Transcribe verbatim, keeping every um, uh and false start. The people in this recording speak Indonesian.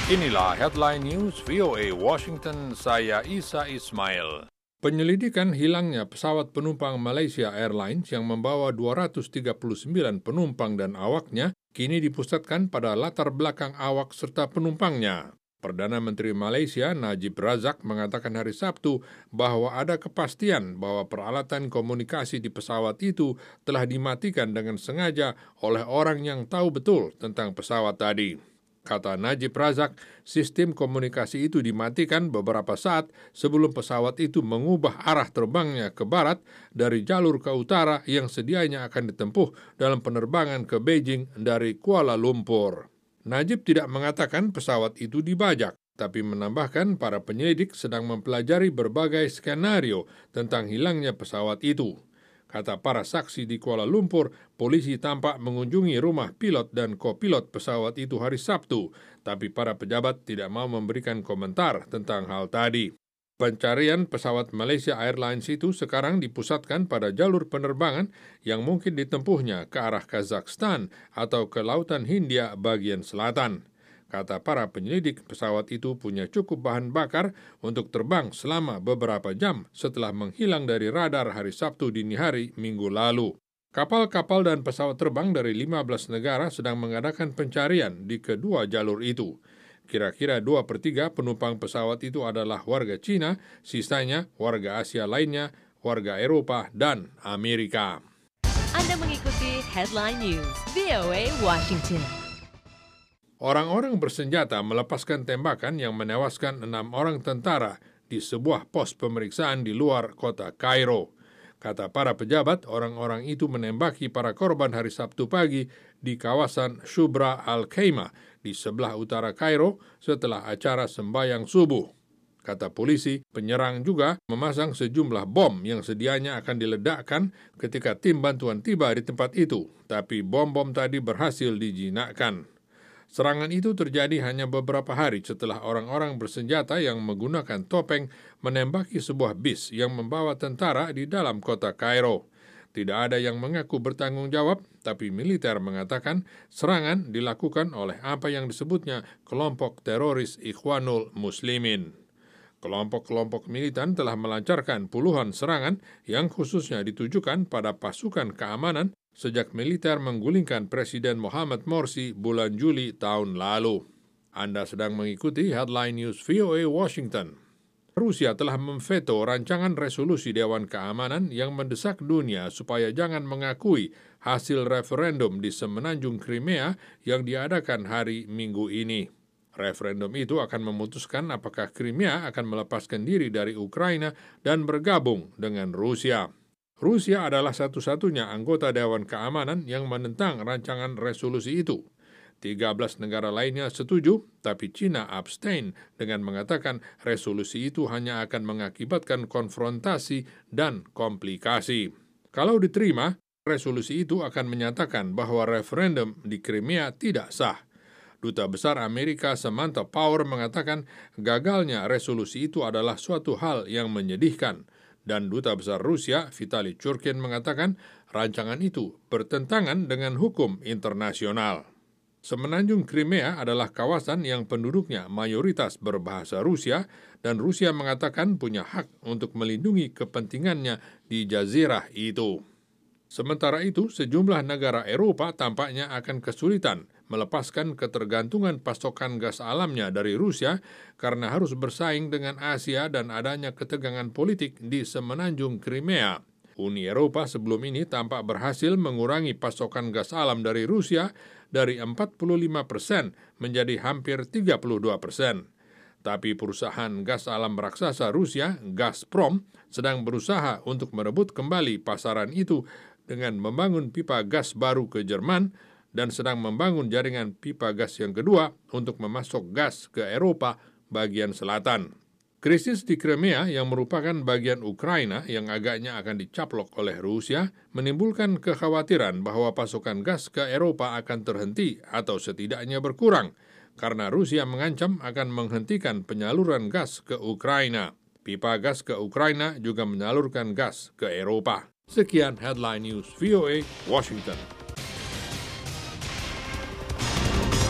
Inilah Headline News V O A Washington, saya Isa Ismail. Penyelidikan hilangnya pesawat penumpang Malaysia Airlines yang membawa dua ratus tiga puluh sembilan penumpang dan awaknya kini dipusatkan pada latar belakang awak serta penumpangnya. Perdana Menteri Malaysia Najib Razak mengatakan hari Sabtu bahwa ada kepastian bahwa peralatan komunikasi di pesawat itu telah dimatikan dengan sengaja oleh orang yang tahu betul tentang pesawat tadi. Kata Najib Razak, sistem komunikasi itu dimatikan beberapa saat sebelum pesawat itu mengubah arah terbangnya ke barat dari jalur ke utara yang sedianya akan ditempuh dalam penerbangan ke Beijing dari Kuala Lumpur. Najib tidak mengatakan pesawat itu dibajak, tapi menambahkan para penyelidik sedang mempelajari berbagai skenario tentang hilangnya pesawat itu. Kata para saksi di Kuala Lumpur, polisi tampak mengunjungi rumah pilot dan kopilot pesawat itu hari Sabtu, tapi para pejabat tidak mau memberikan komentar tentang hal tadi. Pencarian pesawat Malaysia Airlines itu sekarang dipusatkan pada jalur penerbangan yang mungkin ditempuhnya ke arah Kazakhstan atau ke Lautan Hindia bagian selatan. Kata para penyelidik, pesawat itu punya cukup bahan bakar untuk terbang selama beberapa jam setelah menghilang dari radar hari Sabtu dini hari minggu lalu. Kapal-kapal dan pesawat terbang dari lima belas negara sedang mengadakan pencarian di kedua jalur itu. Kira-kira dua per tiga penumpang pesawat itu adalah warga Cina, sisanya warga Asia lainnya, warga Eropa, dan Amerika. Anda mengikuti Headline News V O A Washington. Orang-orang bersenjata melepaskan tembakan yang menewaskan enam orang tentara di sebuah pos pemeriksaan di luar kota Kairo. Kata para pejabat, orang-orang itu menembaki para korban hari Sabtu pagi di kawasan Shubra Al-Khaimah di sebelah utara Kairo setelah acara sembahyang subuh. Kata polisi, penyerang juga memasang sejumlah bom yang sedianya akan diledakkan ketika tim bantuan tiba di tempat itu, tapi bom-bom tadi berhasil dijinakkan. Serangan itu terjadi hanya beberapa hari setelah orang-orang bersenjata yang menggunakan topeng menembaki sebuah bis yang membawa tentara di dalam kota Kairo. Tidak ada yang mengaku bertanggung jawab, tapi militer mengatakan serangan dilakukan oleh apa yang disebutnya kelompok teroris Ikhwanul Muslimin. Kelompok-kelompok militan telah melancarkan puluhan serangan yang khususnya ditujukan pada pasukan keamanan sejak militer menggulingkan Presiden Mohamed Morsi bulan Juli tahun lalu. Anda sedang mengikuti Headline News V O A Washington. Rusia telah memveto rancangan resolusi Dewan Keamanan yang mendesak dunia supaya jangan mengakui hasil referendum di semenanjung Crimea yang diadakan hari Minggu ini. Referendum itu akan memutuskan apakah Crimea akan melepaskan diri dari Ukraina dan bergabung dengan Rusia. Rusia adalah satu-satunya anggota Dewan Keamanan yang menentang rancangan resolusi itu. tiga belas negara lainnya setuju, tapi China abstain dengan mengatakan resolusi itu hanya akan mengakibatkan konfrontasi dan komplikasi. Kalau diterima, resolusi itu akan menyatakan bahwa referendum di Crimea tidak sah. Duta Besar Amerika Samantha Power mengatakan gagalnya resolusi itu adalah suatu hal yang menyedihkan. Dan Duta Besar Rusia, Vitali Churkin, mengatakan rancangan itu bertentangan dengan hukum internasional. Semenanjung Crimea adalah kawasan yang penduduknya mayoritas berbahasa Rusia, dan Rusia mengatakan punya hak untuk melindungi kepentingannya di jazirah itu. Sementara itu, sejumlah negara Eropa tampaknya akan kesulitan melepaskan ketergantungan pasokan gas alamnya dari Rusia karena harus bersaing dengan Asia dan adanya ketegangan politik di semenanjung Crimea. Uni Eropa sebelum ini tampak berhasil mengurangi pasokan gas alam dari Rusia dari empat puluh lima persen menjadi hampir tiga puluh dua persen. Tapi perusahaan gas alam raksasa Rusia, Gazprom, sedang berusaha untuk merebut kembali pasaran itu dengan membangun pipa gas baru ke Jerman dan sedang membangun jaringan pipa gas yang kedua untuk memasok gas ke Eropa bagian selatan. Krisis di Crimea yang merupakan bagian Ukraina yang agaknya akan dicaplok oleh Rusia menimbulkan kekhawatiran bahwa pasokan gas ke Eropa akan terhenti atau setidaknya berkurang karena Rusia mengancam akan menghentikan penyaluran gas ke Ukraina. Pipa gas ke Ukraina juga menyalurkan gas ke Eropa. Sekian Headline News V O A Washington.